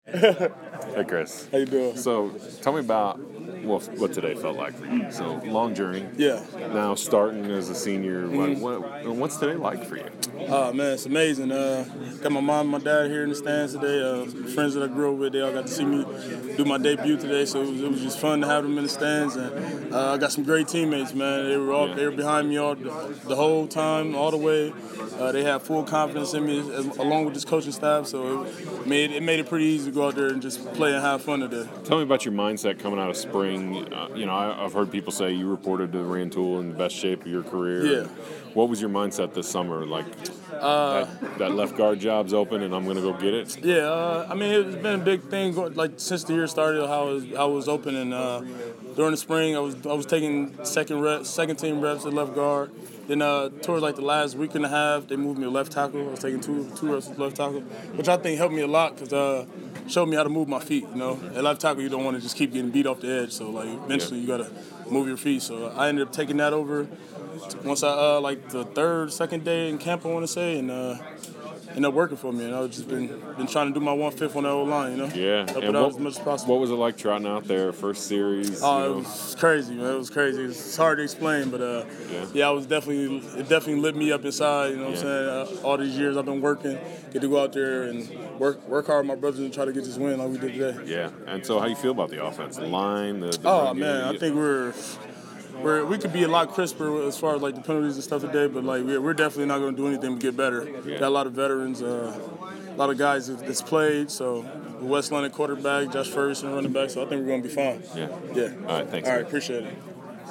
Hey, Chris. How you doing? So, tell me about what today felt like for you. So, long journey. Yeah. Now starting as a senior. What's today like for you? Man, it's amazing. Got my mom and my dad here in the stands today. Friends that I grew up with, they all got to see me do my debut today, so it was just fun to have them in the stands. And I got some great teammates, man. They were behind me all the whole time, all the way. They had full confidence in me, along with this coaching staff. So it made it pretty easy to go out there and just play and have fun today. Tell me about your mindset coming out of spring. I've heard people say you reported to Rantoul in the best shape of your career. Yeah. What was your mindset this summer? Like that left guard job's open and I'm going to go get it? Yeah, it's been a big thing since the year started. How it was open, and during the spring, I was taking second team reps at left guard. Then towards the last week and a half, they moved me to left tackle. I was taking two reps at left tackle, which I think helped me a lot because showed me how to move my feet. At left tackle, you don't want to just keep getting beat off the edge. So eventually, you got to move your feet. So I ended up taking that over once I the second day in camp, I want to say, and ended up working for me. And I've just been trying to do my 1/5 on the old line. Yeah. Help it out as much as possible. What was it like trotting out there first series? It was crazy, man. It was crazy. It's hard to explain, but it definitely lit me up inside. You know what I'm saying? All these years I've been working, get to go out there and work hard with my brothers and try to get this win like we did today. Yeah. And so, how you feel about the offense, the line, the I think we could be a lot crisper as far as the penalties and stuff today, but we're definitely not going to do anything but get better. Yeah. Got a lot of veterans, a lot of guys that's played. So West London quarterback, Josh Ferguson running back. So I think we're going to be fine. Yeah. Yeah. All right. Thanks. All right. Appreciate it.